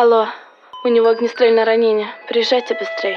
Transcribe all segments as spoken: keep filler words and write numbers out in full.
Алло, у него огнестрельное ранение. Приезжайте быстрее.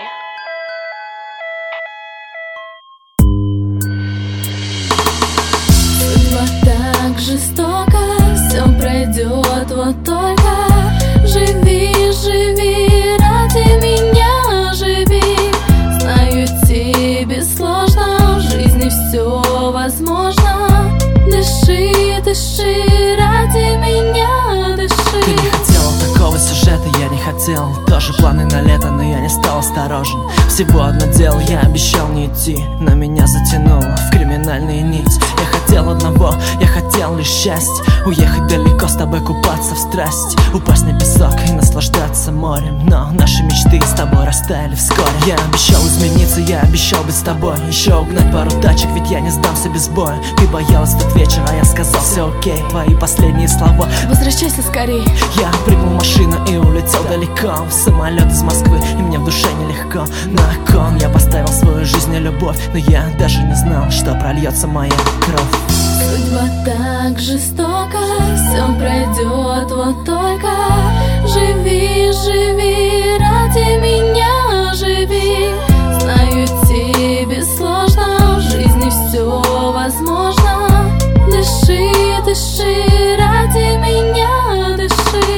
Судьба так жестока, все пройдет, вот только живи, живи, ради меня живи. Знаю, тебе сложно, в жизни все возможно. Дыши, дыши, ради меня дыши. Ты не хотела такого сюжета, я не хотел. Тоже планы на лето, но я не стал осторожен. Всего одно дело, я обещал не идти, но меня затянуло в криминальную нить. Я хотел одного, я хотел лишь счастья. Уехать далеко, с тобой купаться в страсть, упасть на песок и наслаждаться морем. Но наши мечты с тобой растаяли вскоре. Я обещал измениться, я обещал быть с тобой, еще угнать пару тачек, ведь я не сдамся без боя. Ты боялась тот вечер, а я сказал все окей. Твои последние слова: возвращайся скорей. Я прыгнул в машину и улетел далеко, в самолет из Москвы, и мне в душе нелегко. На кон я поставил свою жизнь и любовь, но я даже не знал, что прольется моя кровь. Судьба так жестока, все пройдет, вот только живи, живи, ради меня живи. Знаю, тебе сложно, в жизни все возможно. Дыши, дыши, ради меня дыши.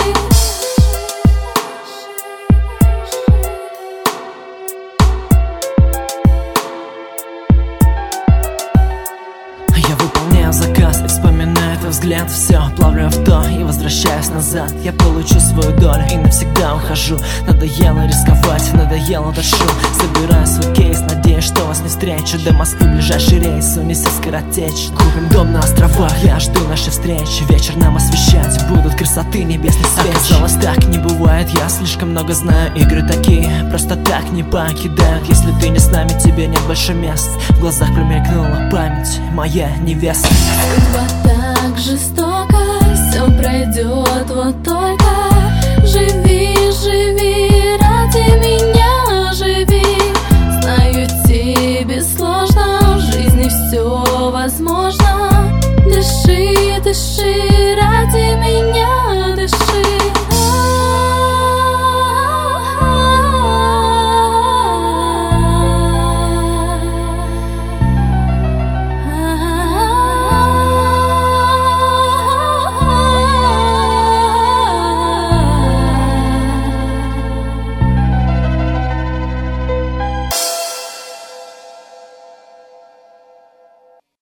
Я выполняю заказ и вспоминаю твой взгляд. Все, плавлю авто и возвращаюсь назад. Я получу свою долю и навсегда ухожу. Надоело рисковать, надоело дышу. Собираю свой кейс, надеюсь, что вас не встречу. До Москвы ближайший рейс, унеся скоротечно. Купим дом на островах, я жду нашей встречи. Вечер нам освещать будут красоты небесных свеч. Оказалось, так не бывает, я слишком много знаю. Игры такие просто так не покидают. Если ты не с нами, тебе нет больше мест. В глазах промелькнула память, моя невеста. Судьба так жестока, все пройдет, вот только живи, живи, ради меня живи. Знаю, тебе сложно, в жизни все возможно. Дыши, дыши.